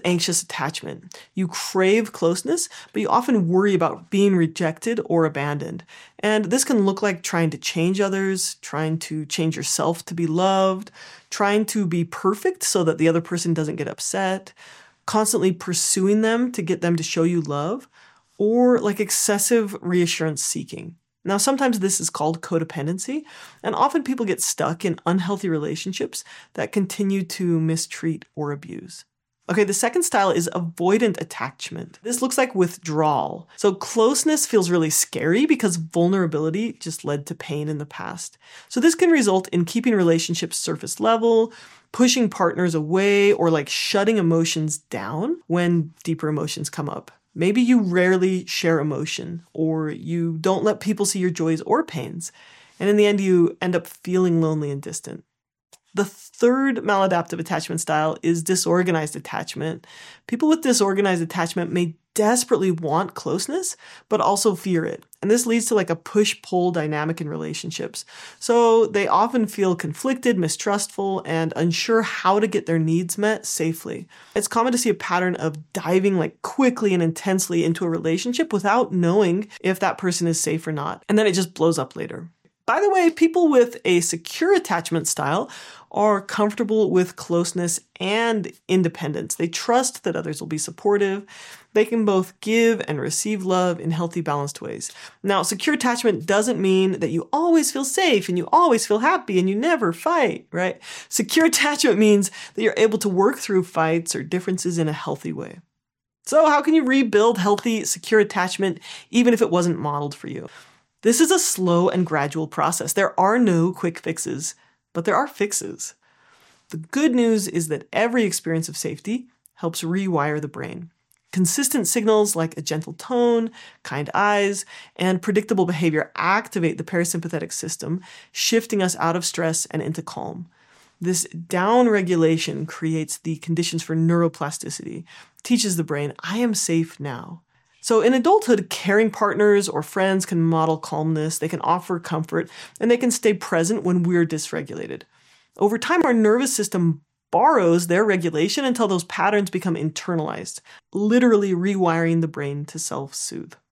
anxious attachment. You crave closeness, but you often worry about being rejected or abandoned. And this can look like trying to change others, trying to change yourself to be loved, trying to be perfect so that the other person doesn't get upset, constantly pursuing them to get them to show you love, or like excessive reassurance seeking. Now, sometimes this is called codependency, and often people get stuck in unhealthy relationships that continue to mistreat or abuse. Okay, the second style is avoidant attachment. This looks like withdrawal. So closeness feels really scary because vulnerability just led to pain in the past. So this can result in keeping relationships surface level, pushing partners away, or like shutting emotions down when deeper emotions come up. Maybe you rarely share emotion, or you don't let people see your joys or pains. And in the end, you end up feeling lonely and distant. The third maladaptive attachment style is disorganized attachment. People with disorganized attachment may desperately want closeness, but also fear it. And this leads to like a push-pull dynamic in relationships. So they often feel conflicted, mistrustful, and unsure how to get their needs met safely. It's common to see a pattern of diving like quickly and intensely into a relationship without knowing if that person is safe or not. And then it just blows up later. By the way, people with a secure attachment style are comfortable with closeness and independence. They trust that others will be supportive. They can both give and receive love in healthy, balanced ways. Now, secure attachment doesn't mean that you always feel safe and you always feel happy and you never fight, right? Secure attachment means that you're able to work through fights or differences in a healthy way. So how can you rebuild healthy, secure attachment even if it wasn't modeled for you? This is a slow and gradual process. There are no quick fixes, but there are fixes. The good news is that every experience of safety helps rewire the brain. Consistent signals like a gentle tone, kind eyes, and predictable behavior activate the parasympathetic system, shifting us out of stress and into calm. This downregulation creates the conditions for neuroplasticity, teaches the brain, I am safe now. So in adulthood, caring partners or friends can model calmness, they can offer comfort, and they can stay present when we're dysregulated. Over time, our nervous system borrows their regulation until those patterns become internalized, literally rewiring the brain to self-soothe.